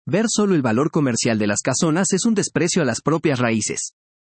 Ver solo el valor comercial de las casonas es un desprecio a las propias raíces.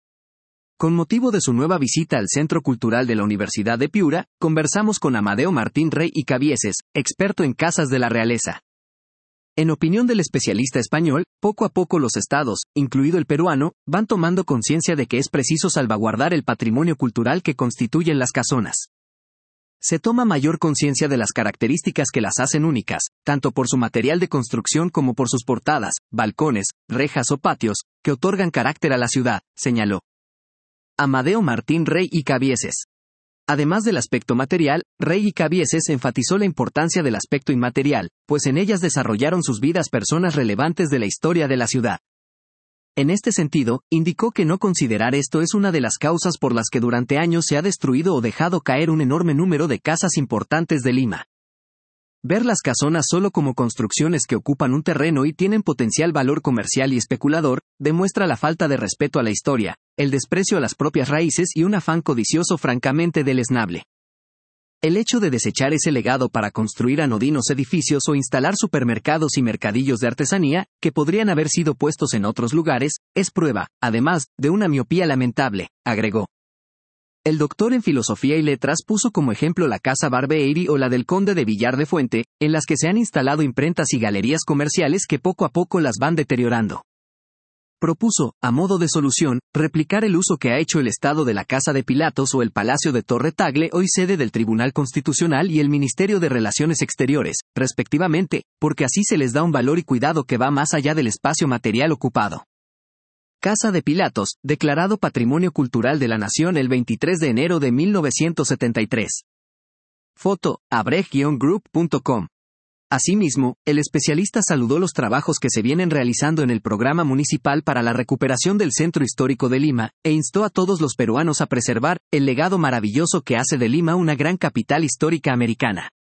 Con motivo de su nueva visita al Centro Cultural de la Universidad de Piura, conversamos con Amadeo Martín Rey y Cabieses, experto en casas de la realeza. En opinión del especialista español, poco a poco los estados, incluido el peruano, van tomando conciencia de que es preciso salvaguardar el patrimonio cultural que constituyen las casonas. Se toma mayor conciencia de las características que las hacen únicas, tanto por su material de construcción como por sus portadas, balcones, rejas o patios, que otorgan carácter a la ciudad, señaló Amadeo Martín Rey y Cabieses. Además del aspecto material, Rey y Cabieses enfatizó la importancia del aspecto inmaterial, pues en ellas desarrollaron sus vidas personas relevantes de la historia de la ciudad. En este sentido, indicó que no considerar esto es una de las causas por las que durante años se ha destruido o dejado caer un enorme número de casas importantes de Lima. Ver las casonas solo como construcciones que ocupan un terreno y tienen potencial valor comercial y especulador, demuestra la falta de respeto a la historia, el desprecio a las propias raíces y un afán codicioso francamente deleznable. El hecho de desechar ese legado para construir anodinos edificios o instalar supermercados y mercadillos de artesanía, que podrían haber sido puestos en otros lugares, es prueba, además, de una miopía lamentable, agregó. El doctor en Filosofía y Letras puso como ejemplo la Casa Barbeiri o la del Conde de Villar de Fuente, en las que se han instalado imprentas y galerías comerciales que poco a poco las van deteriorando. Propuso, a modo de solución, replicar el uso que ha hecho el Estado de la Casa de Pilatos o el Palacio de Torre Tagle, hoy sede del Tribunal Constitucional y el Ministerio de Relaciones Exteriores, respectivamente, porque así se les da un valor y cuidado que va más allá del espacio material ocupado. Casa de Pilatos, declarado Patrimonio Cultural de la Nación el 23 de enero de 1973. Foto, abrej-group.com. Asimismo, el especialista saludó los trabajos que se vienen realizando en el Programa Municipal para la Recuperación del Centro Histórico de Lima, e instó a todos los peruanos a preservar el legado maravilloso que hace de Lima una gran capital histórica americana.